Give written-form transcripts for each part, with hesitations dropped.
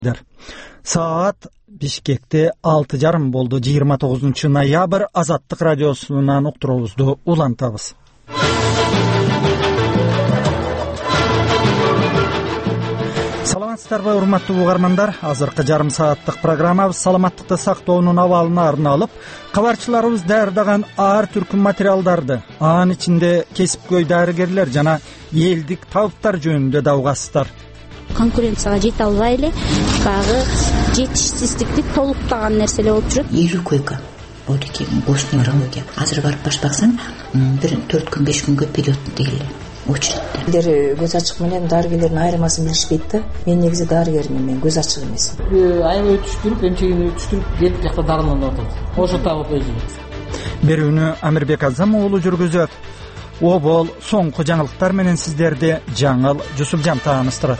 Saat Bişkek'te 6:30 boldu. 29 noyabr Azatlık Radyosu'ndan ukturubuzdu ulantabız. Саламатсыздарбы, урматтуу угармандар? Азыркы жарым сааттык программабыз саламаттыкты сактоонун абалына арналып, кабарчыларыбыз даярдаган ар түркүм материалдарды, анын ичинде кесипкөй дарыгерлер жана элдик табыттар жөнүндө да угасыздар. Конкуренцияга жете албай эле баягы жетишсиздикти толуктаган нерселер болуп жүрөт. 50 койка болду экен, бош неврология. Азыр барып башпаксаң, бир 4 күн 5 күнгө период дегиле. Очередтер көз ачык менен дарыгерлердин айырмасын билишпейт да. Мен негизи дарыгермин, мен көз ачык эмес. Аябай өтүштүрүп, эмчегин өтүштүрүп, бет жакта дарыланып атат. Ошо табып койдум. Берүүнү Амирбек Азам уулу жүргүзөт. Обол соңку жаңылыктар менен сиздерди Жаңыл Жусупжан тааныштырат.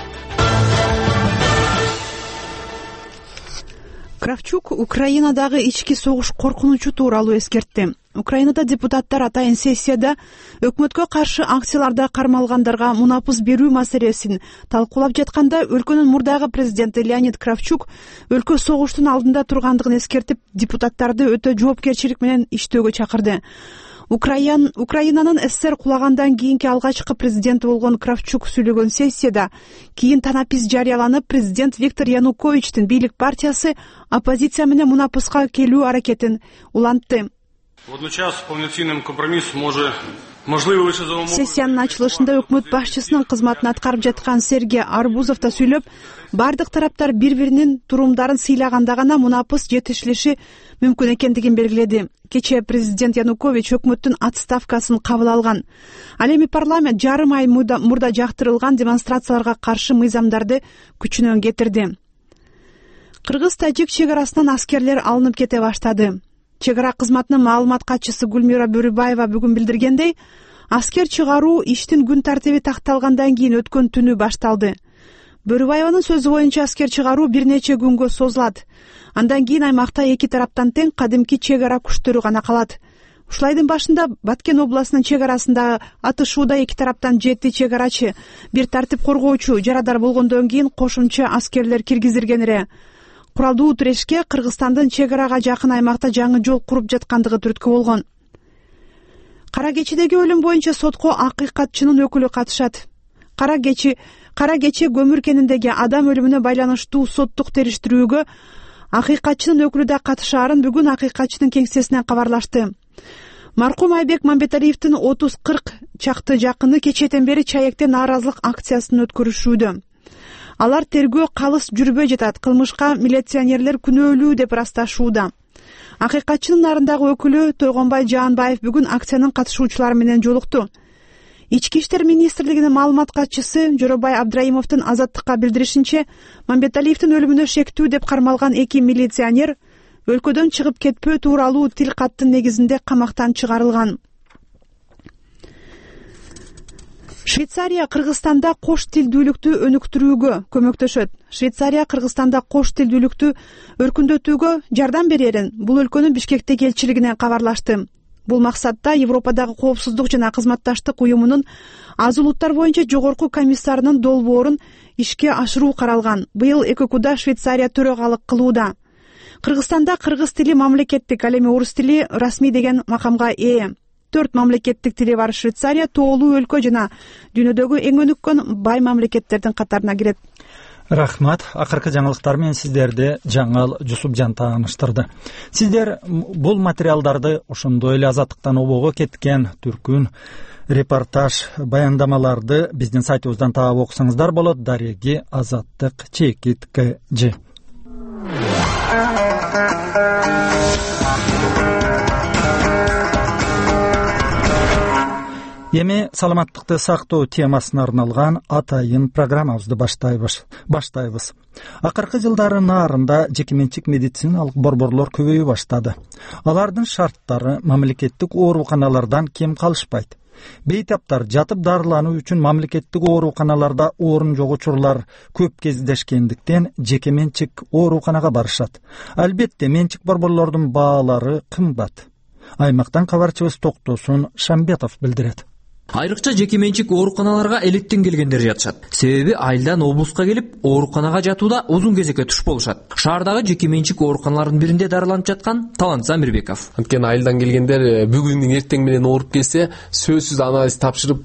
Кравчук Украинадагы ички согуш коркунучу тууралуу эскертти. Украинада депутаттар атайын сессияда өкмөткө каршы акцияларда кармалгандарга мунапыс берүү маселесин талкуулап жатканда өлкөнүн мурдагы президенти Леонид Кравчук өлкө согуштун алдында тургандыгын эскертип, депутаттарды өтө жоопкерчилик менен иштөөгө чакырды. Украинанын СССР кулагандан кийинки алгачкы президенти болгон Кравчук сүйлөгөн сессияда кийин танапис жарыяланып, президент Виктор Януковичтин бийлик партиясы оппозиция менен мунапыска келүү аракетин улантты. Сессиянын ачылышында өкмөт башчысынын кызматын аткарып жаткан Сергей Арбузов да сүйлөп, бардык тараптар бири-биринин турумдарын сыйлаганда гана мунапыс жетишилиши мүмкүн экендигин белгиледи. Кечээ президент Янукович өкмөттүн отставкасын кабыл алган. Ал эми парламент жарым ай мурда жактырылган демонстрацияларга каршы мыйзамдарды күчүнөн кетирди. Кыргыз-тажик чек арасынан аскерлер алынып кете баштады. Чек ара кызматынын маалымат катчысы Гүлмира Бөрүбаева бүгүн билдиргендей, аскер чыгаруу иштин күн тартиби такталгандан кийин өткөн түнү башталды. Бөрүбаеванын сөзү боюнча аскер чыгаруу бир нече күнгө созулат. Андан кийин аймакта эки тараптан тең кадимки чек ара күчтөрү гана калат. Ушул айдын башында Баткен областынын чек арасындагы атышууда эки тараптан 7 чек арачы, бир тартип коргоочу жарадар болгондон кийин кошумча аскерлер киргизилген эле. Куралдуу тирешке Кыргызстандын чек арага жакын аймакта жаңы жол куруп жаткандыгы түрткү болгон. Кара кечедеги өлүм боюнча сотко акыйкатчынын өкүлү катышат. Кара кече көмүр кениндеги адам өлүмүнө байланыштуу соттук териштирүүгө акыйкатчынын өкүлү да катышаарын бүгүн акыйкатчынын кеңсесинен кабарлашты. Маркум Айбек Мамбеталиевдин 30-40 чакты жакыны кечеден бери Чаекте нааразылык акциясын өткөрүшүүдө. Алар тергөө калыс жүрбөй жатат, кылмышка милиционерлер күнөөлүү деп ырасташууда. Акыйкатчынын нарындагы өкүлү Тойгонбай Жаанбаев бүгүн акциянын катышуучулары менен жолукту. Ички иштер министрлигинин маалымат катчысы Жоробай Абдраимовдун Азаттыкка билдиришинче, Мамбеталиевдин өлүмүнө шектүү деп кармалган 2 милиционер өлкөдөн чыгып кетпөө тууралуу тил каттын негизинде камактан чыгарылган. Швейцария Кыргызстанда кош тилдүүлүктү өнүктүрүүгө көмөктөшөт. Швейцария Кыргызстанда кош тилдүүлүктү өркүндөтүүгө жардам берерин бул өлкөнүн Бишкектеги элчилигинен кабарлашты. Бул максатта Европадагы коопсуздук жана кызматташтык уюмунун аз улуттар боюнча жогорку комиссарынын долбоорун ишке ашыруу каралган. Быйыл ЭККУда Швейцария төрагалык кылууда. Кыргызстанда кыргыз тили мамлекеттик, ал эми орус тили расмий деген макамга ээ. 4 мамлекеттик тили бар Швейцария тоолуу өлкө жана дүйнөдөгү эң өнүккөн бай мамлекеттердин катарына кирет. Рахмат. Акыркы жаңылыктар менен сиздерди Жаңыл Жусупжан тааныштырды. Сиздер бул материалдарды ошондой эле Азаттыктан обого кеткен түркүн репортаж баяндамаларды биздин сайтыбыздан таап окусаңыздар болот. Дареги Азаттык ЧКТЖ. Эми саламаттыкты сактоо темасына арналган атайын программабызды баштайбыз. Акыркы жылдары нарында жекеменчик медициналык борборлор көбөйө баштады. Алардын шарттары мамлекеттик ооруканалардан кем калышпайт. Бейтаптар жатып дарылануу үчүн мамлекеттик ооруканаларда орун жок учурлар көп кездешкендиктен жекеменчик ооруканага барышат. Албетте менчик борборлордун баалары кымбат. Аймактан кабарчыбыз Токтосун Шамбетов билдирет. Айрыкча жеке менчик ооруканаларга электен келгендер жатышат. Себеби айылдан облуска келип, ооруканага жатууда узун кезекке туш болушат. Шаардагы жеке менчик ооруканалардын биринде дарыланып жаткан Талант Замирбеков. Анткени айылдан келгендер бүгүндүн эртең менен ооруп келсе, сөзсүз анализ тапшырып,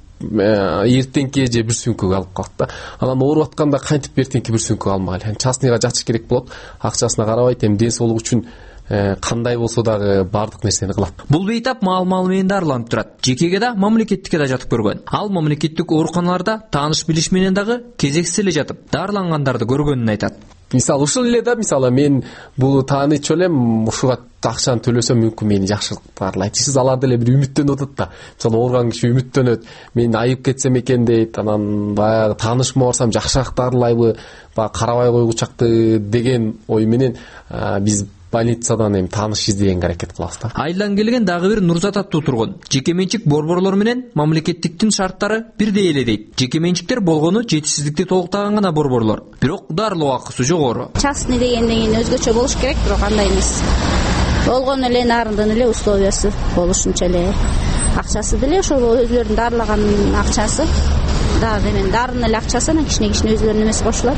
эртеңки же бир сүйүнкөгө алып калат да. Анан ооруп атканда кантип эртеңки бир сүйүнкөгө алмагайлы. Частныйга жатыш керек болот. Акчасына карабайт, эми ден соолук үчүн кандай болсо дагы баардык нерсени кылат. Бул бейтап маал менен дарыланып турат. Жекеге да, мамлекеттикке да жатып көргөн. Ал мамлекеттик ооруканаларда тааныш билиш менен дагы кезексиз эле жатып, дарылангандарды көргөнүн айтат. Мисалы ушул эле да, мисалы мен бул таанычу элем, ушуга акчаны төлөсөм мүмкүн мени жакшылык дарылайт. Сиз алар деле бир үмүттөнүп атат да. Мисалы ооруган киши үмүттөнөт. Мен айып кетсем экен дейт. Анан баягы таанышыма барсам жакшыраак дарылайбы, баягы карабай койгучакты деген ой менен биз больницадан эми тааныш издегенге аракет кылабыз да. Айылдан келген дагы бир Нурзат аттуу тургун. Жеке менчик борборлор менен мамлекеттиктин шарттары бирдей эле дейт. Жеке менчиктер болгону жетишсиздикти толуктаган гана борборлор. Бирок дарылоо акысы жогору. Частный дегенден кийин өзгөчө болуш керек, бирок андай эмес. Болгону эле нарындын эле условиясы болушунча эле акчасы деле ошол өзлөрүнүн дарылаган акчасы. Дагы эми дарынын эле акчасы анан кичине өзлөрүнүн эмеси кошулат.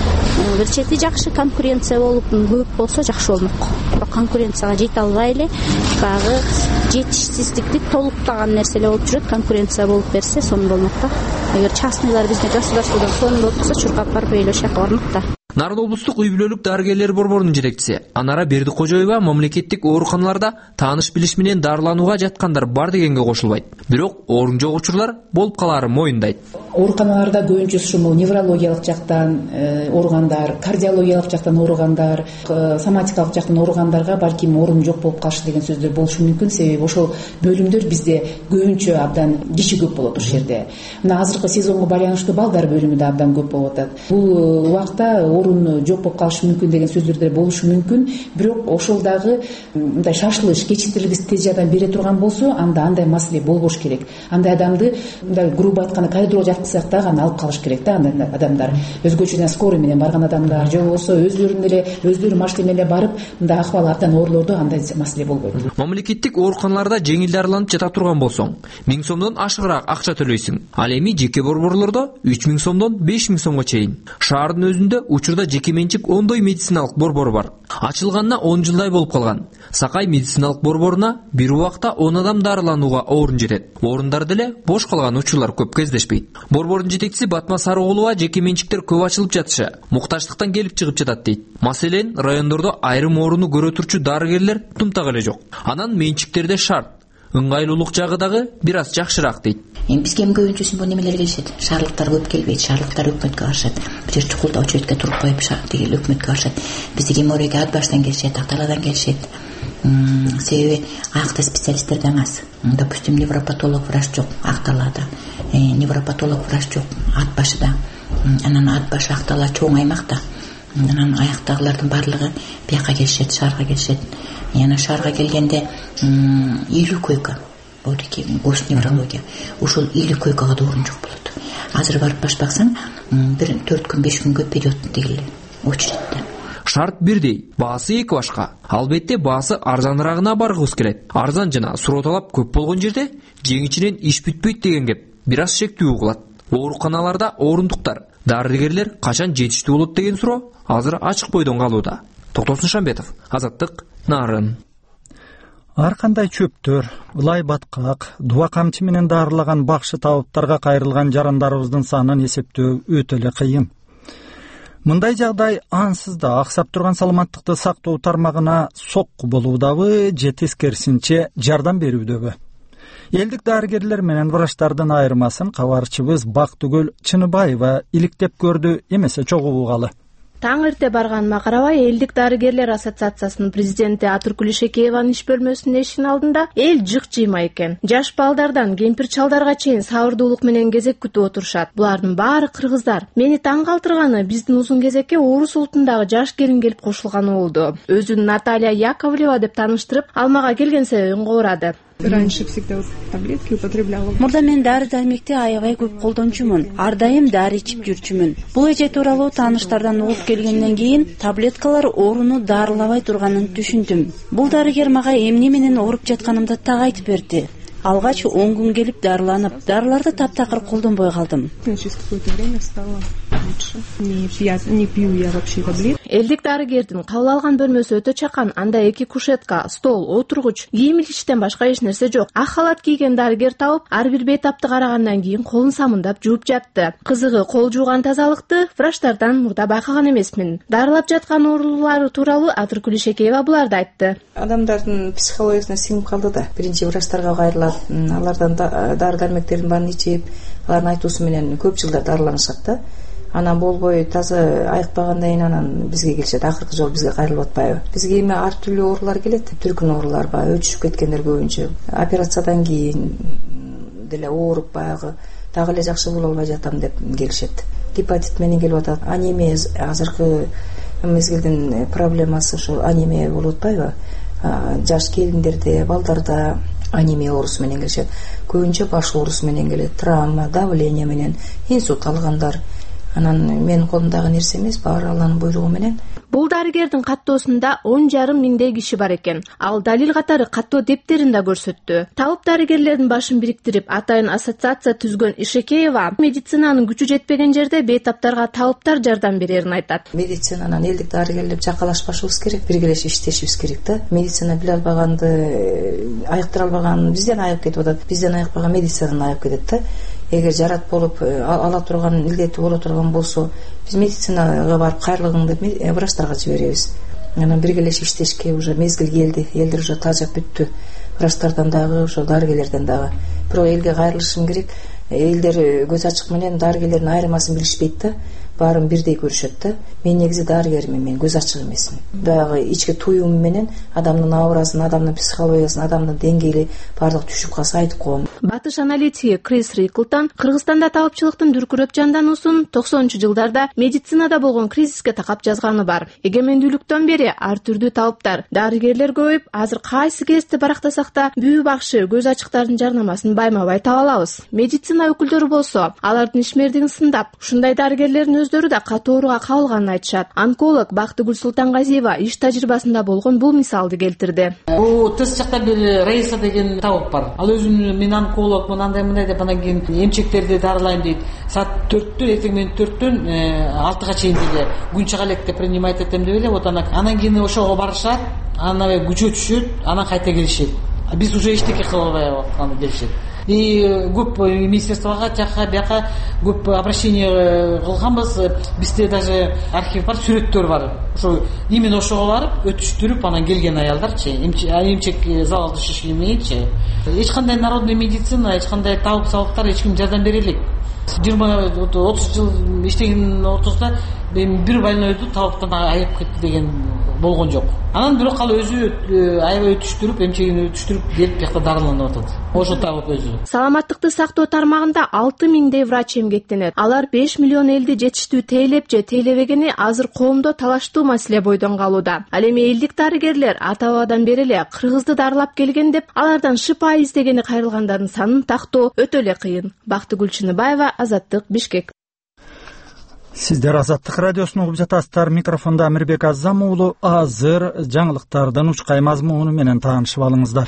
Бир чети жакшы конкуренция болуп көп болсо жакшы болмок. Бирок конкуренцияга жете албай эле баягы жетишсиздикти толуктаган нерселер болуп жүрөт. Конкуренция болуп берсе сонун болмок да. Эгер частныйлар бизде государстводон сонун болуп турса, чуркап барып ыйлашак бармак да. Нарын облустук үй бүлөлүк дарыгерлер борборунун жетекчиси Анара Бердикожоева мамлекеттик ооруканаларда тааныш билиш менен дарыланууга жаткандар бар дегенге кошулбайт. Бирок орун жок учурлар болуп калаарын моюндайт. Ооруканаларда көбүнчөсү ушул неврологиялык жактан ооругандар, кардиологиялык жактан ооругандар, соматикалык жактан ооругандарга балким орун жок болуп калышы деген сөздөр болушу мүмкүн. Себеби ошол бөлүмдөр бизде көбүнчө абдан киши көп болот ушул жерде. Мына азыркы сезонго байланыштуу балдар бөлүмү да абдан көп болуп атат. Бул убакта орун жок болуп калышы мүмкүн деген сөздөрдөр болушу мүмкүн. Бирок ошол дагы мындай шашылыш, кечиктирилгис тез жардам бере турган болсо, анда андай маселе болбош керек. Андай адамды мындай грубо айтканда коридорго жаткызсак дагы аны алып калыш керек да. Андай адамдар өзгөчөдөн скорый менен барган адамдар же болбосо өздөрү машина менен барып мындай акыбалы абдан оорулордо андай маселе болбойт. Мамлекеттик ооруканаларда жеңил дарыланып жата турган болсоң, 1000 сомдон ашыгыраак акча төлөйсүң. Ал эми жеке борборлордо 3000 сомдон 5000 сомго чейин. Шаардын өзүндө учурда жеке менчик ондой медициналык борбор бар. Ачылганына 10 жылдай болуп калган. Сакай медициналык борборуна бир убакта 10 адам дарыланууга орун жетет. Орундар деле бош калган учурлар көп кездешпейт. Борбордун жетекчиси Батма Сарыгулова жеке менчиктер көп ачылып жатышы муктаждыктан келип чыгып жатат дейт. Маселен, райондордо айрым орунду көрө турчу дарыгерлер тумтак эле жок. Анан менчиктерде шарт, ыңгайлуулук жагы дагы бир аз жакшыраак дейт. Бизге көбүнчөсү бул немелер келишет. Шаарлыктар көп келбейт. Шаарлыктар өкмөткө барышат. Бир жер чукулда очередке туруп коюп тигил өкмөткө барышат. Бизде Мореге ат баштан келишет, Акталадан келишет. Себеби аякта специалисттер да аз. Допустим, невропатолог врач жок Акталада. Невропатолог врач жок ат башыда. Анан ат башы Актала чоң аймакта. Анан аяктагылардын баардыгы бияка келишет, шаарга келишет. Яна шаарга келгенде 50 койка. Оодеки гош неврология. Ушул 50 койкага да орун жок болот. Азыр барып башпаксаң, бир 4 күн 5 күнгө период дегиле очередте. Шарт бирдей, баасы эки башка. Албетте баасы арзанырагына баргыбыз келет. Арзан жана суроо талап көп болгон жерде жеңичинен иш бүтпөйт деген кеп бир аз шектүү угулат. Ооруканаларда орундуктар, дарыгерлер качан жетиштүү болот деген суроо азыр ачык бойдон калууда. Токтосун Шамбетов, Азаттык, Нарын. Ар кандай чөптөр, ылай баткак, дуа камчы менен дарылаган бакшы табыптарга кайрылган жарандарыбыздын санын эсептөө өтө эле кыйын. Мындай жагдай ансыз да аксап турган саламаттыкты сактоо тармагына сокку болуудабы же тескерисинче жардам берүүдөбү? Элдик дарыгерлер менен врачтардын айырмасын кабарчыбыз Бактыгүл Чыныбаева иликтеп көрдү, эмесе чогуу угалы. Таң эрте барганыма карабай, Элдик дарыгерлер ассоциациясынын президенти Атыркүл Ишекееванын иш бөлмөсүнүн эшигин алдында эл жык жыйма экен. Жаш балдардан кемпир чалдарга чейин сабырдуулук менен кезек күтүп отурушат. Булардын баары кыргыздар. Мени таң калтырганы биздин узун кезекке орус улутундагы жаш келин келип кошулганы болду. Өзүн Наталья Яковлева деп тааныштырып, алмага келген себебин кабарады. Раньше всегда таблетки употребляла. Мурда мен дары-дармекти аябай көп колдончумун. Ар дайым дары ичип жүрчүмүн. Бул эже тууралуу тааныштардан угуп келгенден кийин таблеткалар ооруну дарылабай турганын түшүндүм. Бул дарыгер мага эмне менен ооруп жатканымды так айтып берди. Алгач 10 күн келип дарыланып, дарыларды таптакыр колдонбой калдым. Через какое-то время стало лучше. Не пью я вообще таблетки. Элдик дарыгердин кабыл алган бөлмөсү өтө чакан. Анда 2 кушетка, стол, отургуч, кийим илиштен башка эч нерсе жок. Ак халат кийген дарыгер табып, ар бир бейтапты карагандан кийин колун самындап жууп жатты. Кызыгы кол жууган тазалыкты врачтардан мурда байкаган эмесмин. Дарылап жаткан оорулары тууралуу Атыркүл Ишекеева буларды айтты. Адамдардын психологиясына сиңип калды да. Биринчи врачтарга кайрылат, алардан дары дармектердин баарын ичип, алардын айтуусу менен көп жылдар дарыланышат да. Анан болбой таза айыкпагандан кийин анан бизге келишет. Акыркы жолу бизге кайрылып атпайбы? Бизге эми ар түрлүү оорулар келет. Түркүн оорулар бар, өчүшүп кеткендер көбүнчө. Операциядан кийин деле ооруп баягы дагы эле жакшы боло албай жатам деп келишет. Гепатит менен келип атат. Анемия азыркы мезгилдин проблемасы ошо анемия болуп атпайбы? Жаш келиндерде, балдарда анемия оорусу менен келишет. Көбүнчө баш оорусу менен келет, травма, давление менен, инсульт алгандар. Анан менин колумдагы нерсе эмес, баары Алланын буйругу менен. Бул дарыгердин каттоосунда 10,5 миңдей киши бар экен. Ал далил катары каттоо дептерин да көрсөттү. Табып дарыгерлердин башын бириктирип, атайын ассоциация түзгөн Ишекеева медицинанын күчү жетпеген жерде бейтаптарга табыптар жардам берерин айтат. Медицинанан элдик дарыгерлер жакалашпашыбыз керек, биргелешип иштешибиз керек да. Медицина биле албаганды, айыктыра албаган бизден айыгып кетип атат. Бизден айыкпаган медицинадан айыгып кетет да. Эгер жарат болуп ала турган, илдети боло турган болсо, биз медицинага барып кайрылгың деп врачтарга жиберебиз. Анан биргелешип иштешке уже мезгил келди. Элдер уже тажап бүттү. Врачтардан дагы, ошо дарыгерлерден дагы. Бирок элге кайрылышым керек. Элдер көз ачык менен дарыгерлердин айырмасын билишпейт да. Баарын бирдей көрүшөт да. Мен негизи дарыгермин, мен көз ачык эмесмин. Дагы ички туюм менен адамдын аурасын, адамдын психологиясын, адамдын деңгээли баардык түшүп калса айтып коем. Батыш аналитиги Крис Риклтон Кыргызстанда табыпчылыктын дүркүрөп жандануусун 90-жылдарда медицинада болгон кризиске такап жазганы бар. Эгемендүүлүктөн бери ар түрдүү табыптар, дарыгерлер көбөйүп, азыр кайсы кезди барактасак да бүү бакшы, көз ачыктардын жарнамасын байма-бай таба алабыз. Медицина өкүлдөрү болсо, алардын ишмердигин сындап, ушундай дарыгерлердин өздөрү да катуу ооруга кабылганын айтышат. Онколог Бактыгүл Султангазиева иш тажрыйбасында болгон бул мисалды келтирди. Бул тез жакта бир Рейса деген табып бар. Ал өзүн мен онколог, мындай деп анан кийин эмчектерди дарылайм дейт. Саат 4-төн, эртең менен 4-төн 6-га чейин деле күн чыга электе принимать этем деп эле. Вот анан кийин ошого барышат, анан күчө түшөт, анан кайта келишет. Биз уже эчтеке кыла албай атканды делишет. И көп министерствого жака бияка көп обращение кылганбыз. Бизде даже архив бар, сүрөттөр бар. Ошо именно ошого барып өтүштүрүп анан келген аялдарчы, эмчек залалды шишилмейчи. Эч кандай народный медицина, эч кандай табып сабыктар эч ким жардам бере элек. 20-30 жыл иштеген отузда бир больнойду табыптан айып кетти деген болгон жок. Анан бирок ал өзү аябай өтүштүрүп, эмчегин өтүштүрүп келип бияка дарыланып атат. Ошо табып өзү. Саламаттыкты сактоо тармагында 6 миңдей врач эмгектенет. Алар 5 миллион элди жетиштүү тейлеп же тейлебегени азыр коомдо талаштуу маселе бойдон калууда. Ал эми элдик дарыгерлер ата-бабадан бери эле кыргызды дарылап келген деп, алардан шыпа издегени кайрылгандардын санын тактоо өтө эле кыйын. Бактыгүл Чыныбаева, Азаттык, Бишкек. Сиздер Азаттык радиосун угуп жатасыздар. Микрофондо Амирбек Азам уулу. Азыр жаңылыктардын учкай мазмуну менен таанышып алыңыздар.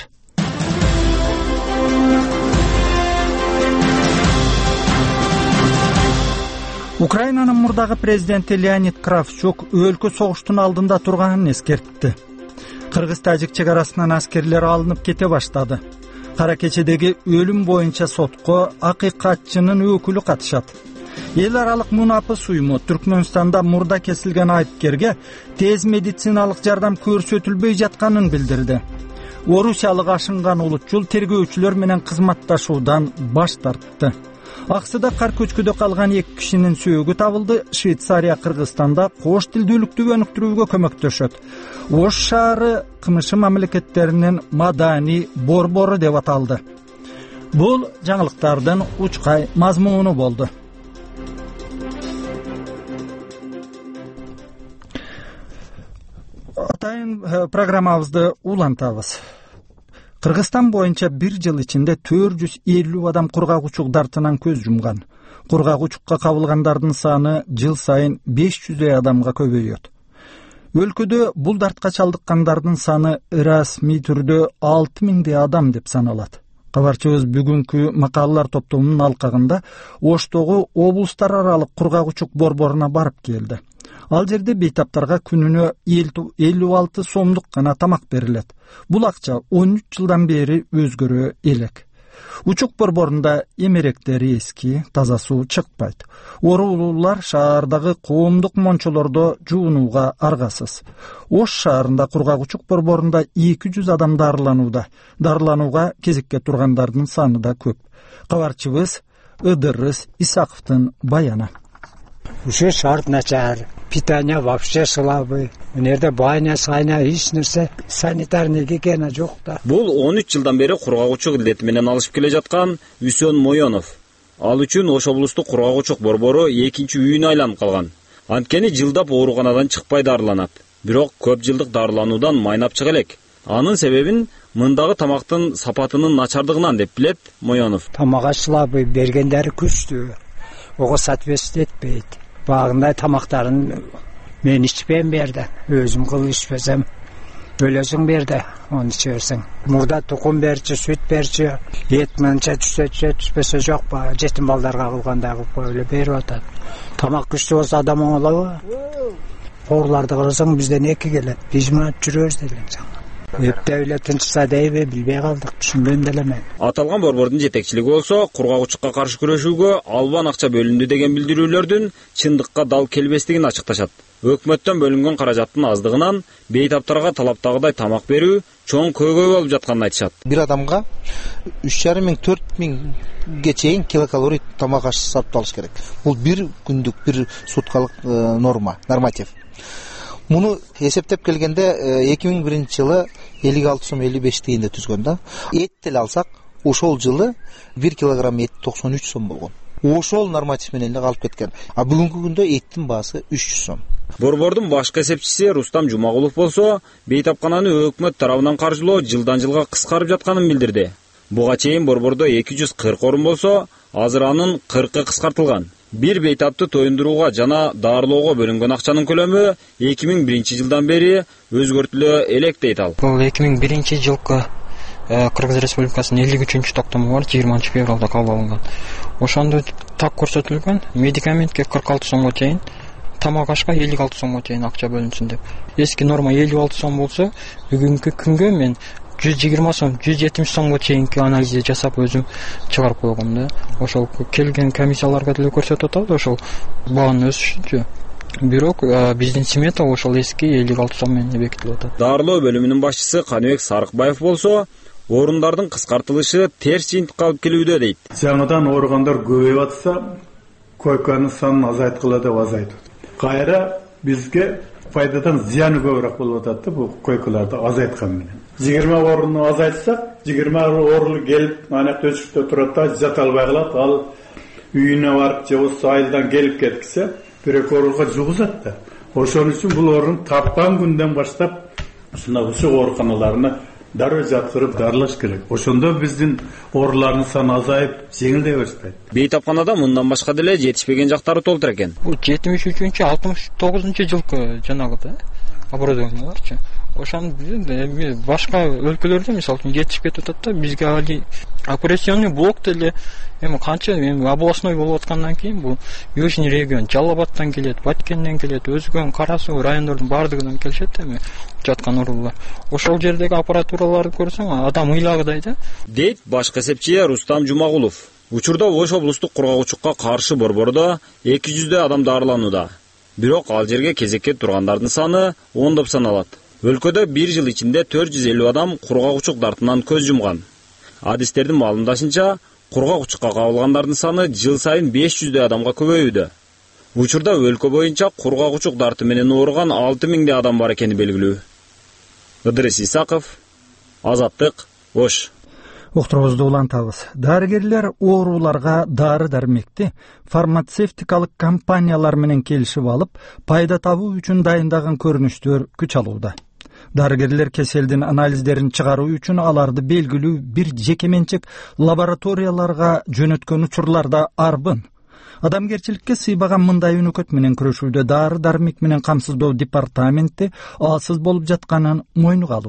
Украинанын мурдагы президенти Леонид Кравчук өлкө согуштун алдында турганын эскертти. Кыргыз-тажик чегарасынан аскерлер алынып кете баштады. Кара кечедеги өлүм боюнча сотко акыйкатчынын өкүлү катышат. Эл аралык мунапыс уюму Түркмөнстанда мурда кесилген айыпкерге тез медициналык жардам көрсөтүлбөй жатканын билдирди. Орусиялык ашынган улутчул тергөөчүлөр менен кызматташуудан баш тартты. Аксыда кар көчкүдө калган 2 кишинин сөөгү табылды. Швейцария Кыргызстанда кош тилдүүлүктү өнүктүрүүгө көмөктөшөт. Ош шаары кымышы мамлекеттеринин маданий борбору деп аталды. Бул жаңылыктардын учкай мазмуну болду. Атайын программабызды улантабыз. Кыргызстан боюнча 1 жыл ичинде 450 адам кургагучук дартынан көз жумган. Кургагучукка кабылгандардын саны жыл сайын 500 адамга көбөйөт. Өлкөдө бул дартка чалдыккандардын саны расмий түрдө 6000 адам деп саналат. Кабарчыбыз бүгүнкү макалалар топтомунун алкагында Оштогу облустар аралык кургагучук борборуна барып келди. Ал жерде бейтаптарга күнүнө 56 сомдук гана тамак берилет. Бул акча 13 жылдан бери өзгөрө элек. Учук борборунда эмеректери эски, таза суу чыкпайт. Оорулуулар шаардагы коомдук мончолордо жуунууга аргасыз. Ош шаарында кургагучук борборунда 200 адам дарыланууда. Дарыланууга кезекке тургандардын саны да көп. Кабарчыбыз Ыдырыс Исаковдун баяны. Уже шаар начар, питание вообще слабый. Мынерде баня, сайна, эч нерсе санитарный гигиена жок да. Бул 13 жылдан бери кургагучук илдети менен алышып келе жаткан Үсөн Моёнов. Ал үчүн Ош облустук кургагучук борбору экинчи үйүнө айланып калган. Анткени жылдап ооруканадан чыкпай дарыланат. Бирок көп жылдык дарылануудан майнап чыга элек. Анын себебин мындагы тамактын сапатынын начардыгынан деп билет Моёнов. Тамага слабый, бергендери күчтүү. Ого соответствие этпейт. Багындай тамактарын мен ичпейм берди. Өзүм кылып ичпесем, өлөсүң берди, оны иче берсең. Мурда тукум берчи, сүт берчи, эт мынча түспөсө жок ба, жетим балдарга кылгандай кылып коелу берип атат. Тамак күчтүү болсо адам оңолобу? Ооруларды карасаң бизден эки келет. Биз мына жүрөбүз деген жак. Devlet тынчса дейби билбей калдык, түшүнбөйм деле мен. Аталган борбордун жетекчилиги болсо кургагучукка каршы күрөшүүгө албан акча бөлүндү деген билдирүүлөрдүн чындыкка дал келбестигин ачыкташат. Өкмөттөн бөлүнгөн каражаттын аздыгынан бейтаптарга талаптагыдай тамак берүү чоң көйгөй болуп жатканын айтышат. Бир адамга 3,5–4,000ге чейин килокалорий тамак аш сатып алыш керек. Бул бир күндүк, бир суткалык норматив. Муну эсептеп келгенде 2001 жылы 56 сом 55 тиынды түзгөн да. Эт деле алсак, ошол жылы 1 килограмм эт 93 сом болгон. Ошол норматив менен эле калып кеткен. А бүгүнкү күндө эттин баасы 300 сом. Борбордун башкы эсепчиси Рустам Жумагулов болсо, бейтапкананы өкмөт тарабынан каржылоо жылдан жылга кыскарып жатканын билдирди. Буга чейин борбордо 240 орун болсо, азыр анын 40-ы кыскартылган. Bir beytapты тоюндурууга жана дарылоого бөлүнгөн акчанын көлөмү 2001 жылдан бери өзгөртүлө элек дейт ал. Бул 2001 жылкы Кыргыз Республикасынын 53-чү токтому бар, 20 февралда кабыл алынган. Ошондо так көрсөтүлгөн медикаментке 46 сомго чейин, тамак ашка 56 сомго чейин акча бөлүнсүн деп. Эски норма 56 сом болсо, бүгүнкү күнгө мен 120 сом, 170 сомго чейинки анализди жасап өзүм чыгарып койгом да. Ошол келген комиссияларга деле көрсөтүп атат, ошол баганын өсүшүнчү. Бирок биздин смета ошол эски 56 сом менен бекитилип атат. Дарылоо бөлүмүнүн башчысы Каныбек Сарыкбаев болсо, орундардын кыскартылышы терс жыйынтыкка алып келүүдө дейт. Жаңыдан ооругандар көбөйүп атса, койканын санын азайткыла деп азайтат. Кайра бизге пайдадан зыяны көбүрөөк болуп атат да, бул койкаларды азайткан менен. 20 орунду азайтсак, 20 орун келип, ана төшүктө турат да, жата албай калат. Ал үйүнө барып, же осы айылдан келип кеткисе, бирок орунга жугузат да. Ошон үчүн бул орун тапкан күндөн баштап ушундай ооруканаларына дароо жаткырып дарылаш керек. Ошондо биздин оорулардын саны азайып, жеңилдей баштайт. Бейтапканада мындан башка деле жетишпеген жактары толтур экен. Бул 73-69 жылкы жанагы да оборудованияларчы. Ошон башка өлкөлөрдө мисалы үчүн жетишип кетип атат да, бизге али операционный блок деле эми канча областной болуп аткандан кийин бул Южный регион, Жалал Абадтан келет, Баткенден келет, өзгөн Кара Суу райондордун баардыгынан келишет эми жаткан оорулар. Ошол жердеги аппаратураларды көрсөң, адам ыйлагыдай да. Дейт башкы эсепчи Рустам Жумагулов. Учурда Ош облустук кургагучукка каршы борбордо 200 адам дарыланууда. Бирок ал жерге кезекке тургандардын саны 10 деп саналат. Өлкөдө 1 жыл ичинде 450 адам кургагучук дартынан көз жумган. Адистердин маалымдашынча, кургагучукка кабылгандардын саны жыл сайын 500 адамга көбөйүүдө. Учурда өлкө боюнча кургагучук дарты менен ооруган 6000 адам бар экени белгилүү. Ыдырыс Исаков, Азаттык, Ош. Уктурубузду улантабыз. Дарыгерлер ооруларга дары-дармекти фармацевтикалык компаниялар менен келишип алып, пайда табуу үчүн дайындаган көрүнүштөр күч алууда. Дарыгерлер кеселдин анализдерин чыгаруу үчүн аларды белгилүү бир жекеменчик лабораторияларга жөнөткөн учурларда арбын. Адамгерчиликке сыйбаган мындай өнөкөт менен күрөшүүдө дары-дармек менен камсыздоо департаменти алсыз болуп жатканын мойнуга алууда.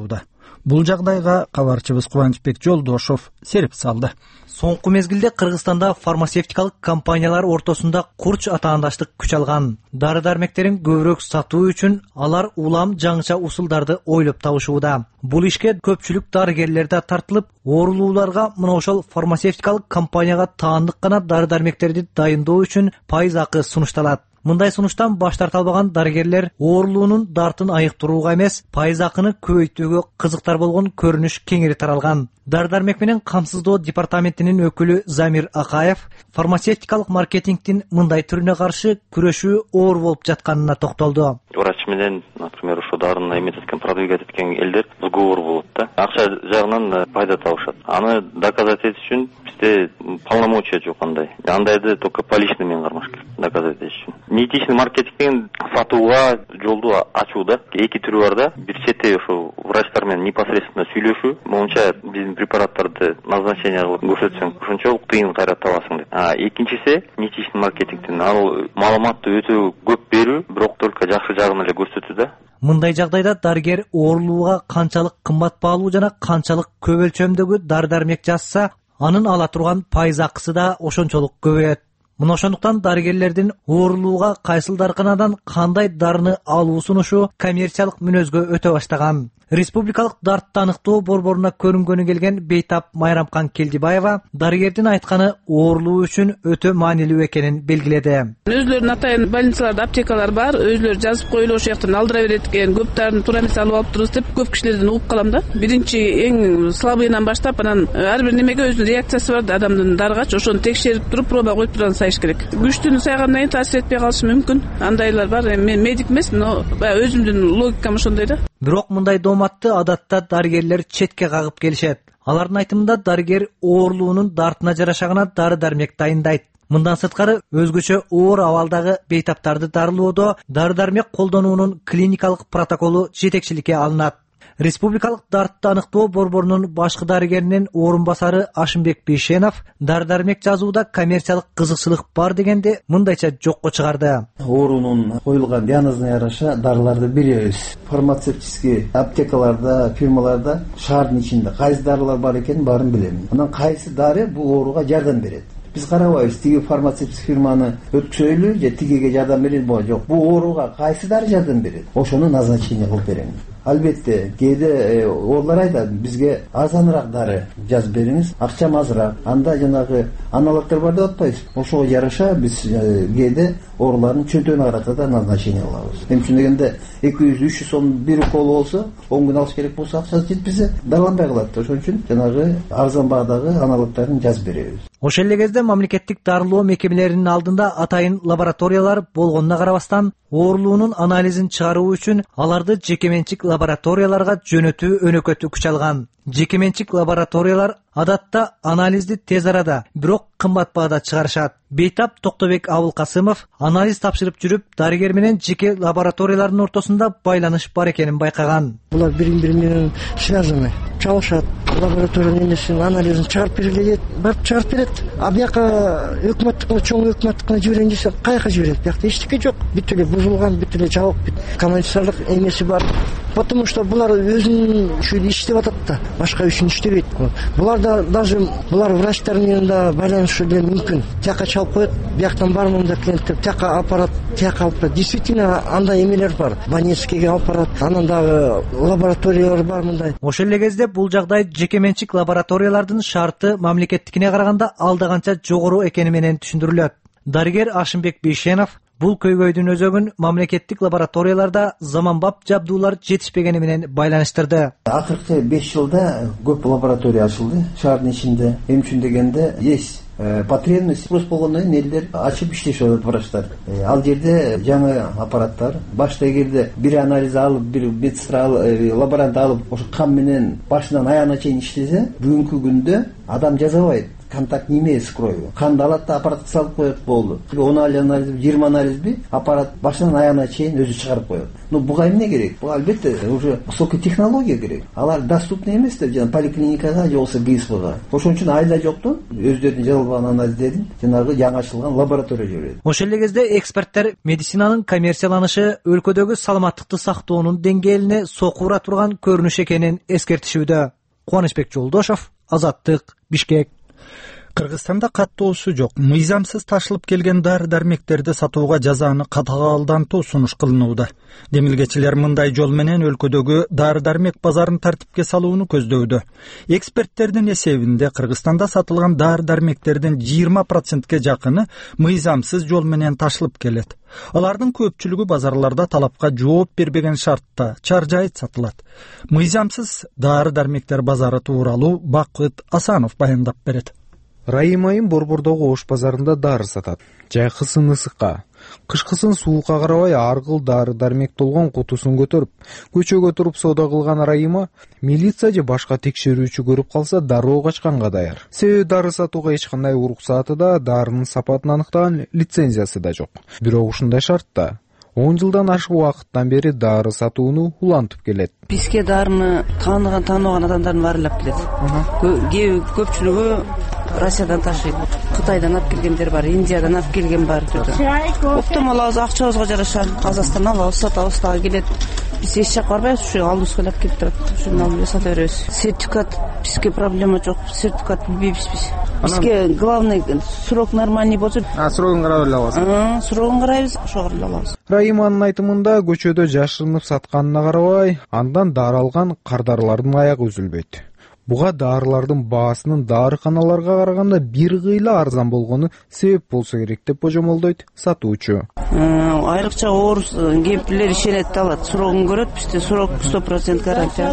Бул жагдайга кабарчыбыз Кубанычбек Жолдошов серип салды. Соңку мезгилде Кыргызстанда фармацевтикалык компаниялар ортосунда курч атаандаштык күч алган. Дары-дармектерин көбүрөөк сатуу үчүн алар улам жаңыча усулдарды ойлоп табышууда. Бул ишке көпчүлүк дарыгерлер да тартылып, оорулууларга мына ошол фармацевтикалык компанияга таандык гана дары-дармектерди дайындоо үчүн пайыз акы сунушталат. Мындай сунуштан баш тарта албаган дарыгерлер оорулуунун дартын айыктырууга эмес, пайыз акыны көбөйтүүгө кызыктар болгон көрүнүш кеңири таралган. Дары-дармек менен камсыздоо департаментинин өкүлү Замир Акаев фармацевтикалык маркетингдин мындай түрүнө каршы күрөшүү оор болуп жатканына токтолду. Врач менен, например, ошо дарыны эметет экен, продвигать эткен элдер сговор болот да. Акча жагынан пайда табышат. Аны доказать этиш үчүн бизде полномочия жок андай. Андайды только поличный менен кармаш керек доказать этиш үчүн. Неэтичный маркетинг деген сатууга жолду ачуу да. Эки түрү бар да. Бир чети ошо врачтар менен непосредственно сүйлөшүү. Монча биздин препараттарды назначение кылып көрсөтсөң, ошончолук тыйын кайрат табасың деп. Экинчиси неэтичный маркетингдин ал маалыматты өтө көп берүү, бирок только жакшы жагын эле көрсөтүү да. Мындай жагдайда дарыгер оорулууга канчалык кымбат баалуу жана канчалык көп өлчөмдөгү дары-дармек жазса, анын ала турган пайыз акысы да ошончолук көбөйөт. Мына ошондуктан дарыгерлердин оорулууга кайсыл дарканадан кандай дарыны алуу сунушу коммерциялык мүнөзгө өтө баштаган. Республикалык дартты аныктоо борборуна көрүнгөнү келген Бейтап Майрамкан Келдибаева дарыгердин айтканы оорулуу үчүн өтө маанилүү экенин белгиледи. Өзлөрүнүн атайын больницаларда аптекалар бар, өзлөрү жазып коюлуп ошол жактан алдыра берет экен, көп дарыны туура эмес алып алыптырбыз деп көп кишилерден угуп калам да. Биринчи эң слабыйынан баштап, анан ар бир немеге өзүнүн реакциясы бар адамдын дарыгач, ошону текшерип туруп проба коюп турган сайыш керек. Күчтүүнү сайгандан кийин таасир этпей калышы мүмкүн. Андайлар бар. Мен медик эмес, но өзүмдүн логикам ошондой да. Бирок мындай дооматты адатта дарыгерлер четке кагып келишет. Алардын айтымында дарыгер оорулуунун дартына жараша гана дары-дармек дайындайт. Мындан сырткары өзгөчө оор абалдагы бейтаптарды дарылоодо дары-дармек колдонуунун клиникалык протоколу жетекчиликке алынат. Республикалык дартты аныктоо борборунун башкы дарыгеринин орун басары Ашымбек Бейшенов дары-дармек жазууда коммерциялык кызыкчылык бар дегенде мындайча жокко чыгарды. Оорунун коюлган диагнозуна жараша дарыларды беребиз. Фармацевтический аптекаларда, фирмаларда шаардын ичинде кайсы дарылар бар экенин баарын билем. Анан кайсы дары бул ооруга жардам берет. Биз карабайбыз, тиги фармацевтик фирманы өткөзөлү же тигиге жардам берет бо жок. Бул ооруга кайсы дары жардам берет? Ошону назначение кылып берем. Албетте, кээде оолар айтат, бизге арзаныраак дары жазып бериңиз, акчам азыраак. Анда жанагы аналогтор бар деп атпайбыз. Ошого жараша биз кээде оорулардын чөнтөгүнө карата да назначение кылабыз. Эми ушундай дегенде 200-300 сом бир укол болсо, 10 күн алыш керек болсо акчасы жетпесе, дарыланбай калат. Ошон үчүн жанагы арзан баадагы аналогторун жазып беребиз. Ошол эле кезде мамлекеттик дарылоо мекемелеринин алдында атайын лабораториялар болгонуна карабастан, оорулуунун анализин чыгаруу үчүн аларды жекеменчик лабораторияларга жөнөтүү өнөкөтү күч алган. Жекеменчик лабораториялар адатта анализди тез арада, бирок кымбат баада чыгарышат. Бейтап Токтобек Абылкасымов анализ тапшырып жүрүп, дарыгер менен жеке лабораториялардын ортосунда байланыш бар экенин байкаган. Булар бири-бири менен связаны, чалышат. Лабораториянын энесин анализин чыгарып бергиле дейт, барып чыгарып берет. А бияка өкмөттүкүнө, чоң өкмөттүкүнө жиберейин десе, каяка жиберет? Биякта эчтеке жок. Бүт эле бузулган, бүт эле жабык, коммерциялык эмеси бар. Потому что булар өзүнүн үчүн иштеп атат да, башка үчүн иштебейт. Булар да даже булар врачтар менен да байланышы деле мүмкүн. Тияка чалып коет, бияктан бармын деп клиенттер, тияка аппарат, тияка алып барат. Действительно андай эмелер бар. Больницкийге алып барат, анан дагы лабораториялар бар мындай. Ошол эле кезде бул жагдай жекеменчик лабораториялардын шарты мамлекеттикине караганда алдаганча жогору экени менен түшүндүрүлөт. Дарыгер Ашымбек Бейшенов бул көйгөйдүн өзөгүн мамлекеттик лабораторияларда заманбап жабдуулар жетишпегени менен байланыштырды. Акыркы 5 жылда көп лаборатория ачылды шаардын ичинде. Эми үчүн дегенде есть потребность, спрос болгондон кийин элдер ачып иштешип атат врачтар. Ал жерде жаңы аппараттар, башта эгерде бир анализ алып, бир медсестра лаборант алып, ошо кан менен башынан аягына чейин иштесе, бүгүнкү күндө адам жазабайт. контакт неме с кровью. Канды алат да аппаратка салып коет, болду. 10 анализ, 20 анализби аппарат башынан аягына чейин өзү чыгарып коет. Буга эмне керек? Буга албетте уже высокий технология керек. Алар доступный эмес деп, жана поликлиникага же болбосо ГИСПга. Ошон үчүн айда жокту өздөрүнүн жазылган анализдерин жанагы жаңы лаборатория жүрөт. Ошол эле кезде эксперттер медицинанын коммерцияланышы өлкөдөгү саламаттыкты сактоонун деңгээлине сокура турган көрүнүш экенин эскертишүүдө. Кубанычбек Жолдошов, Азаттык, Бишкек. Кыргызстанда каттуу суу жок. Мыйзамсыз ташылып келген дары-дармектерди сатууга жазаны катаалдантуу сунуш кылынууда. Демилгечилер мындай жол менен өлкөдөгү дары-дармек базарын тартипке салууну көздөүүдө. Эксперттердин эсебинде Кыргызстанда сатылган дары-дармектердин 20%ке жакыны мыйзамсыз жол менен ташылып келет. Алардын көпчүлүгү базарларда талапка жооп бербеген шартта чаржайыт сатылат. Мыйзамсыз дары-дармектер базары тууралуу Бакыт Асанов баяндап берет. Райым айым Борбордогу Ош базарында дары сатат. Жайкысын ысыкка, кышкысын суукка карабай ар кыл дары-дармек толгон кутусун көтөрүп, көчөгө туруп соода кылган Райыма милиция же башка текшерүүчү көрүп калса дароо качканга даяр. Себеби дары сатууга эч кандай уруксаты да, дарынын сапатын аныктаган лицензиясы да жок. Бирок ушундай шартта 10 жылдан ашык убакыттан бери дары сатууну улантып келет. Бизге дарыны тааныбаган адамдардын баары элеп келет. Көпчүлүгү Россиядан ташыйт, Кытайдан алып келгендер бар, Индиядан алып келген бар. Оптом алабыз, акчабызга жараша, Казакстандан алабыз, сатабыз, дагы келет. Биз эч жакка барбайбыз, ушу алдыбызга алып келип турат. Ошону алып сата беребиз. Сертификат бизге проблема жок, сертификат билбейбиз биз. Бизге главный срок нормальный болсо, срогун карап эле алабыз. Срогун карайбыз, ошого эле алабыз. Райыманын айтымында көчөдө жашырынып сатканына карабай, андан дары алган кардарылардын аягы үзүлбөйт. Буга дарылардын баасынын дарыканаларга караганда бир кыйла арзан болгону себеп болсо керек деп божомолдойт сатуучу. Айрыкча оор кемпирлер ишенет алат, срогун көрөт, бизде срок 100% гарантия.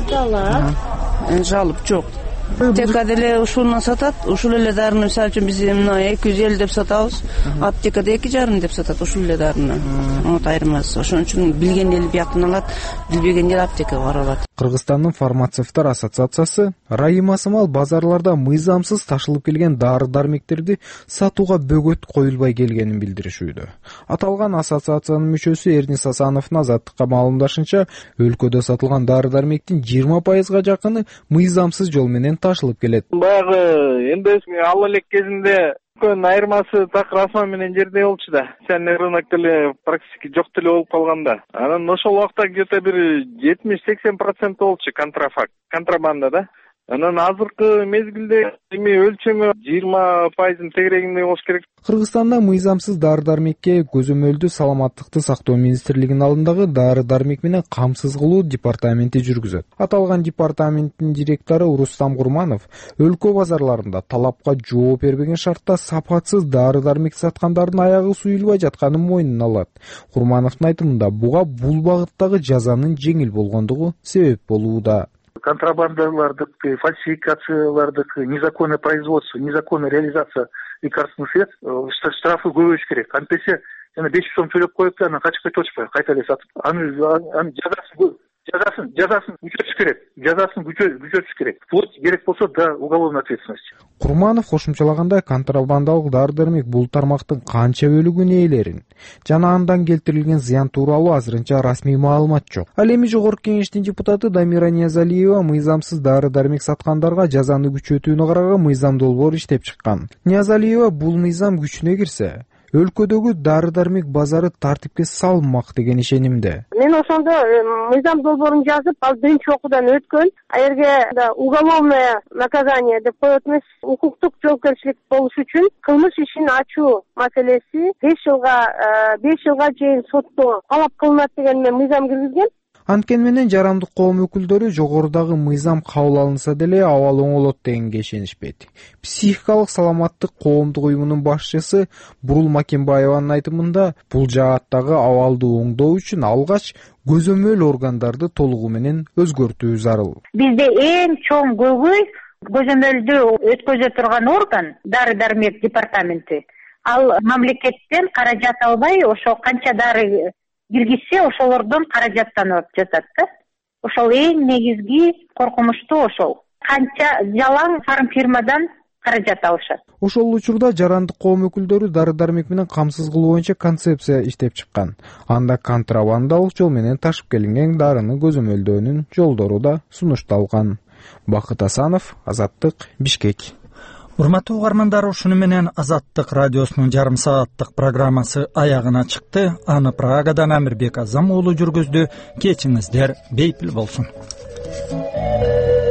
Жалоп жок. Аптека деле ушундан сатат, ушул эле дарыны мисалы үчүн биз мына 250 деп сатабыз, аптекада 2,5 деп сатат ушул эле дарыны. Айырмасы. Ошон үчүн билген эл бияктан алат, билбеген эл аптекага барат. Кыргызстандын фармацевттер ассоциациясы Райымасымал базарларда мыйзамсыз ташылып келген дары-дармектерди сатууга бөгөт коюлбай келгенин билдиришүүдө. Аталган ассоциациянын мүчөсү Эрнис Асановдун Азаттыкка маалымдашынча, өлкөдө сатылган дары-дармектин 20%га жакыны мыйзамсыз жол менен ташылып келет. Баягы НДС ала элек кезинде айырмасы так расман менен жерде болчу да. Сенен рынок деле практически жок деле болуп калганда. Анан ошол убакта где-то бир 70-80% болчу контрабанда да. Анан азыркы мезгилде эми өлчөмү 20%-ын тегерегинде болуш керек. Кыргызстанда мыйзамсыз дары-дармекке көзөмөлдүү саламаттыкты сактоо министрлигинин алдындагы дары-дармек менен камсыз кылуу департаменти жүргүзөт. Аталган департаменттин директору Рустам Курманов өлкө базарларында талапка жооп бербеген шартта сапатсыз дары-дармек саткандардын аягы суюлбай жатканын мойнуна алат. Курмановдун айтымында буга бул багыттагы жазанын жеңил болгондугу себеп болууда. Контрабандалардык, фальсификациялардык, незаконное производство, незаконная реализация лекарственных средств штрафы көбөйүш керек. Антесе жана 500 сом төлөп коюп, анан качып кетип кайта эле сатып. Аны жазасын күчөтүш керек. Жазасын күчөтүш керек. Вплоть керек болсо до уголовной ответственности. Курманов кошумчалагандай, контрабандалык дары-дармек бул тармактын канча бөлүгүн ээлерин жана андан келтирилген зыян тууралуу азырынча расмий маалымат жок. Ал эми Жогорку Кеңештин депутаты Дамира Ниязалиева мыйзамсыз дары-дармек саткандарга жазаны күчөтүүнү караган мыйзам долбоор иштеп чыккан. Ниязалиева бул мыйзам күчүнө кирсе, өлкөдөгү дары-дармек базары тартипке салынмак деген ишенимде. Мен ошондо мыйзам долбоорун жазып, ал биринчи окуудан өткөн. Аерге уголовное наказание деп коет эмес, укуктук жоопкерчилик болуш үчүн кылмыш ишин ачуу маселеси 5 жылга чейин сотто талап кылынат деген мыйзам киргизген. Анткени менен жарандык коом өкүлдөрү жогорудагы мыйзам кабыл алынса деле абал оңолот дегенге ишенишпейт. Психикалык саламаттык коомдук уюмунун башчысы Бурул Макенбаеванын айтымында, бул жааттагы абалды оңдоо үчүн алгач көзөмөл органдарды толугу менен өзгөртүү зарыл. Бизде эң чоң көзөмөлдү өткөзө турган орган дары-дармек департаменти. Ал мамлекеттен каражат албай, ошо канча дары киргизсе, ошолордон каражаттанып жатат да. Ошол эң негизги коркунучтуу ошол. Канча жалаң фармфирмадан каражат алышат. Ошол учурда жарандык коом өкүлдөрү дары дармек менен камсыз кылуу боюнча концепция иштеп чыккан. Анда контрабандалык жол менен ташып келинген дарыны көзөмөлдөөнүн жолдору да сунушталган. Бакыт Асанов, Азаттык, Бишкек. Урматтуу угармандар, ушуну менен Азаттык радиосунун жарым сааттык программасы аягына чыкты. Аны Прагадан Амирбек Азам уулу жүргүздү. Кечиңиздер бейпил болсун.